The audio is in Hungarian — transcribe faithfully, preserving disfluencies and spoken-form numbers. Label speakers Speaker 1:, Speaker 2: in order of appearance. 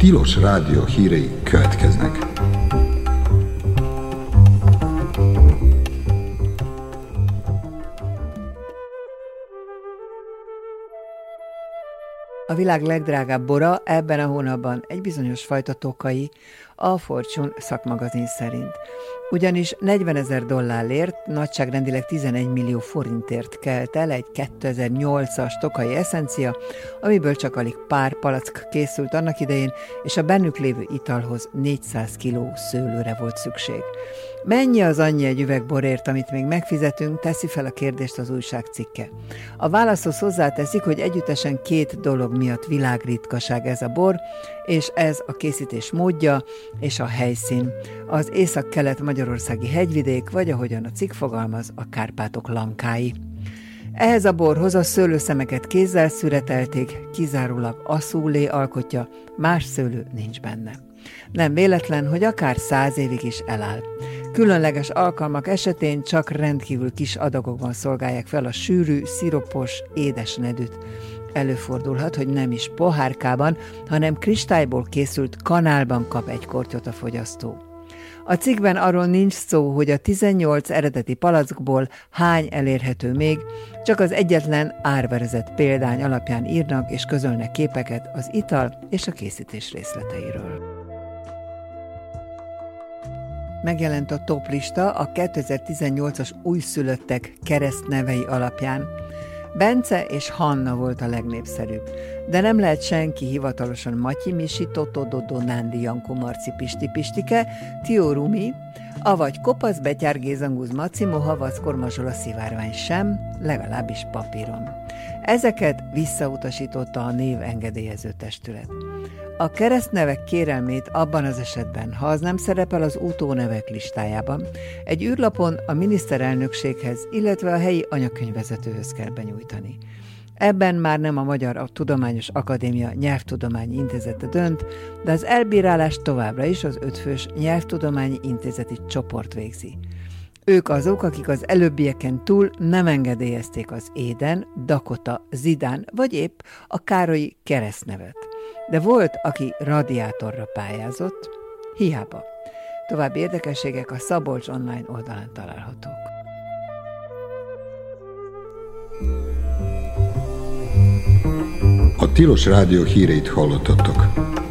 Speaker 1: Tilos Rádió hírei következnek.
Speaker 2: A világ legdrágább bora ebben a hónapban egy bizonyos fajta tokai, a Fortune szakmagazin szerint. Ugyanis negyvenezer dollárért, nagyságrendileg tizenegy millió forintért kelt el egy kétezer-nyolcas tokai eszencia, amiből csak alig pár palack készült annak idején, és a bennük lévő italhoz négyszáz kiló szőlőre volt szükség. Mennyi az annyi egy üveg borért, amit még megfizetünk, teszi fel a kérdést az újság cikke. A válaszhoz hozzáteszik, hogy együttesen két dolog miatt világritkaság ez a bor, és ez a készítés módja és a helyszín. Az észak-kelet-magyarországi hegyvidék, vagy ahogyan a cikk fogalmaz, a Kárpátok lankái. Ehhez a borhoz a szőlőszemeket kézzel szüretelték, kizárólag aszúlé alkotja, más szőlő nincs benne. Nem véletlen, hogy akár száz évig is eláll. Különleges alkalmak esetén csak rendkívül kis adagokban szolgálják fel a sűrű, sziropos, édes nedűt. Előfordulhat, hogy nem is pohárkában, hanem kristályból készült kanálban kap egy kortyot a fogyasztó. A cikkben arról nincs szó, hogy a tizennyolc eredeti palackból hány elérhető még, csak az egyetlen árverezett példány alapján írnak és közölnek képeket az ital és a készítés részleteiről. Megjelent a toplista a kétezer-tizennyolcas újszülöttek keresztnevei alapján. Bence és Hanna volt a legnépszerűbb, de nem lehet senki hivatalosan Matyi, Misi, Totó, Dodó, Nándi, Jankó, Marci, Pisti, Pistike, Tió, Rumi, avagy Kopasz, Betyár, Gézangúz, Maci, Moha, Vackor, Mazsola, Szivárvány sem, legalábbis papíron. Ezeket visszautasította a névengedélyező testület. A keresztnevek kérelmét abban az esetben, ha az nem szerepel az utónevek listájában, egy űrlapon a miniszterelnökséghez, illetve a helyi anyakönyvvezetőhöz kell benyújtani. Ebben már nem a Magyar Tudományos Akadémia Nyelvtudományi Intézete dönt, de az elbírálást továbbra is az ötfős Nyelvtudományi Intézeti csoport végzi. Ők azok, akik az előbbieken túl nem engedélyezték az Éden, Dakota, Zidán vagy épp a Károlyi keresztnevet. De volt, aki radiátorra pályázott, hiába. További érdekességek a Szabolcs online oldalán találhatók.
Speaker 1: A Tilos Rádió híreit hallottatok.